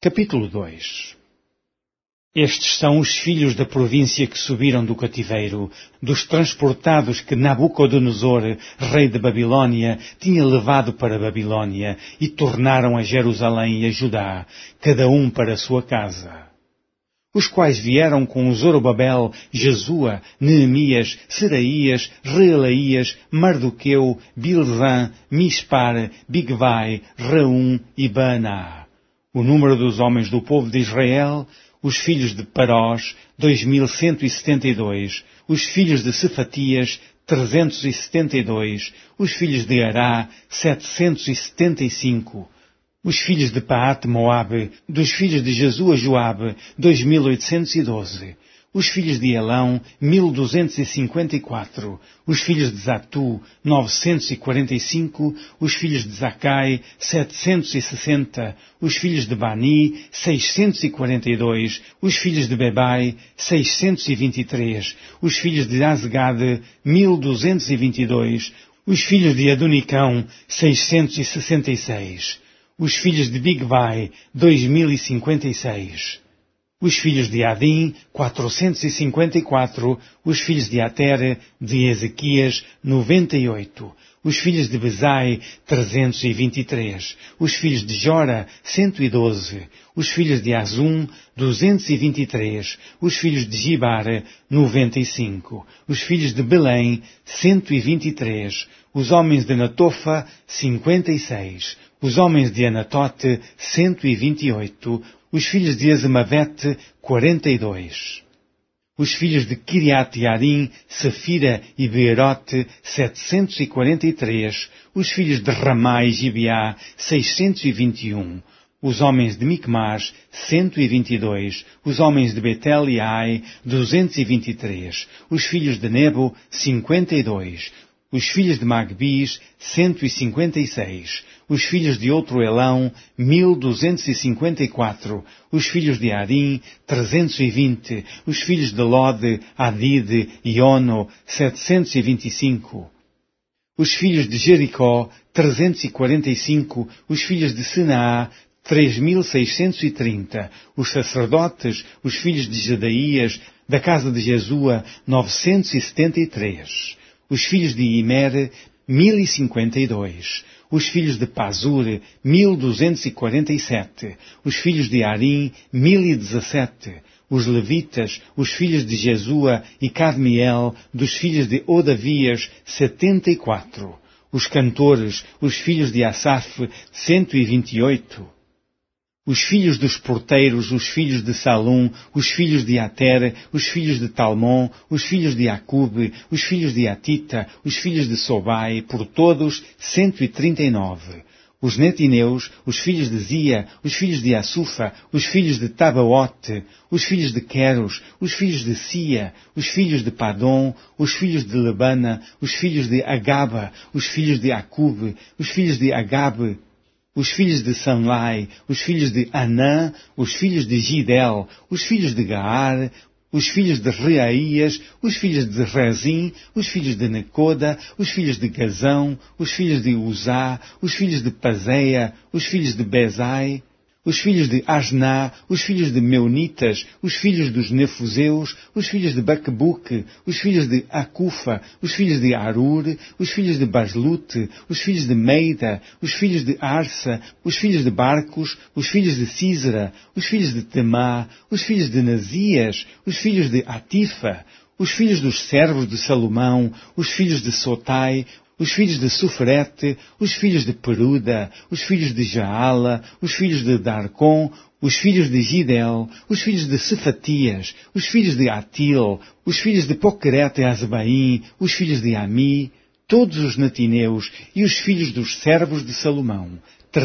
Capítulo 2. Estes são os filhos da província que subiram do cativeiro, dos transportados que Nabucodonosor, rei de Babilônia, tinha levado para a Babilônia, e tornaram a Jerusalém e a Judá, cada um para a sua casa. Os quais vieram com Zorobabel, Jesua, Neemias, Seraías, Reelaías, Mardoqueu, Bilzã, Mispar, Bigvai, Reum e Baaná. O número dos homens do povo de Israel, os filhos de Parós, 2172, os filhos de Cefatias, 372, os filhos de Ará, 775, os filhos de Paate-Moabe, dos filhos de Jesua-Joabe, 2812, os filhos de Elão, 1254, os filhos de Zatu, 945, os filhos de Zacai, 760, os filhos de Bani, 642, os filhos de Bebai, 623, os filhos de Azgade, 1222, os filhos de Adonicão, 666, os filhos de Bigvai, 2056, os filhos de Adim, 454, os filhos de Ater, de Ezequias, 98, os filhos de Bezai, 323, os filhos de Jora, 112, os filhos de Azum, 223, os filhos de Gibar, 95, os filhos de Belém, 123, os homens de Natofa, 56, os homens de Anatote, 128, os filhos de Azemavete, 42. Os filhos de Kiriat-Jearim, Safira e Beerote, 743. Os filhos de Ramá e Gibeá, 621. Os homens de Micmas, 122. Os homens de Betel e Ai, 223. Os filhos de Nebo, 52. Os filhos de Magbis, 156. Os filhos de outro Elão, 1254. Os filhos de Arim, 320. Os filhos de Lode, Adide e Ono, 725. Os filhos de Jericó, 345. Os filhos de Senaá, 3630. Os sacerdotes, os filhos de Jedaías, da casa de Jesua, 973. Os filhos de Imer, 1052. Os filhos de Pazur, 1247. Os filhos de Arim, 1017. Os levitas, os filhos de Jesua e Cadmiel, dos filhos de Odavias, 74. Os cantores, os filhos de Asaf, 128. Os filhos dos porteiros, os filhos de Salum, os filhos de Ater, os filhos de Talmon, os filhos de Acube, os filhos de Atita, os filhos de Sobai, por todos 139. Os netineus, os filhos de Zia, os filhos de Assufa, os filhos de Tabaote, os filhos de Queros, os filhos de Sia, os filhos de Padom, os filhos de Lebana, os filhos de Agaba, os filhos de Acube, os filhos de Agabe, os filhos de Sanlai, os filhos de Anã, os filhos de Gidel, os filhos de Gaar, os filhos de Reaías, os filhos de Rezim, os filhos de Necoda, os filhos de Gazão, os filhos de Uzá, os filhos de Pazeia, os filhos de Bezai, os filhos de Asná, os filhos de Meunitas, os filhos dos Nefuseus, os filhos de Baquebuque, os filhos de Acufa, os filhos de Arur, os filhos de Baslute, os filhos de Meida, os filhos de Arsa, os filhos de Barcos, os filhos de Císera, os filhos de Temá, os filhos de Nazias, os filhos de Atifa, os filhos dos servos de Salomão, os filhos de Sotai, os filhos de Sufrete, os filhos de Peruda, os filhos de Jaala, os filhos de Darcon, os filhos de Gidel, os filhos de Cefatias, os filhos de Atil, os filhos de Poquerete e Azebaim, os filhos de Ami, todos os netineus e os filhos dos servos de Salomão,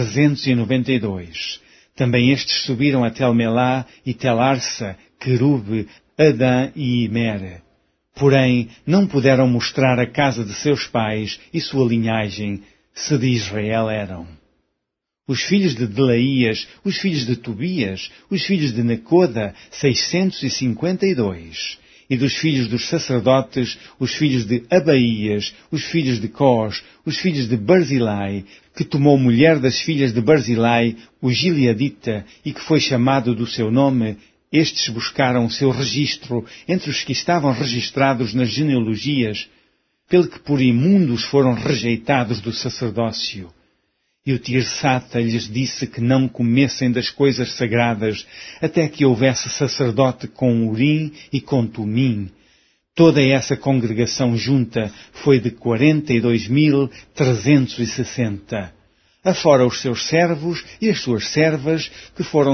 392. Também estes subiram a Telmelá e Telarsa, Querube, Adã e Imer. Porém, não puderam mostrar a casa de seus pais e sua linhagem, se de Israel eram. Os filhos de Delaías, os filhos de Tobias, os filhos de Necoda, 652. e dos filhos dos sacerdotes, os filhos de Abaías, os filhos de Cós, os filhos de Barzilai, que tomou mulher das filhas de Barzilai, o Gileadita, e que foi chamado do seu nome. Estes buscaram o seu registro entre os que estavam registrados nas genealogias, pelo que por imundos foram rejeitados do sacerdócio. E o Tirsata lhes disse que não comessem das coisas sagradas, até que houvesse sacerdote com Urim e com Tumim. Toda essa congregação junta foi de 42.360. Afora os seus servos e as suas servas, que foram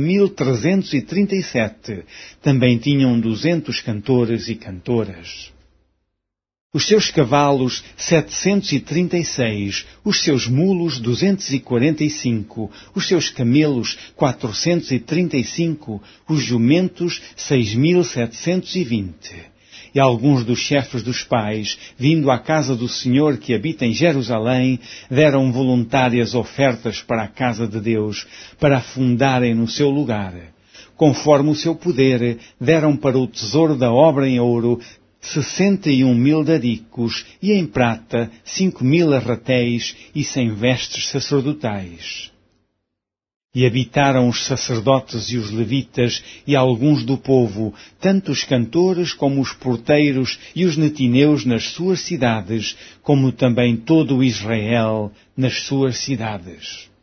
7.337. Também tinham 200 cantores e cantoras. Os seus cavalos, 736, os seus mulos, 245, os seus camelos, 435, os jumentos, 6.720. E alguns dos chefes dos pais, vindo à casa do Senhor que habita em Jerusalém, deram voluntárias ofertas para a casa de Deus, para a fundarem no seu lugar. Conforme o seu poder, deram para o tesouro da obra em ouro 61.000 dadicos, e em prata 5.000 arratéis e 100 vestes sacerdotais. E habitaram os sacerdotes e os levitas e alguns do povo, tanto os cantores como os porteiros e os netineus nas suas cidades, como também todo o Israel nas suas cidades.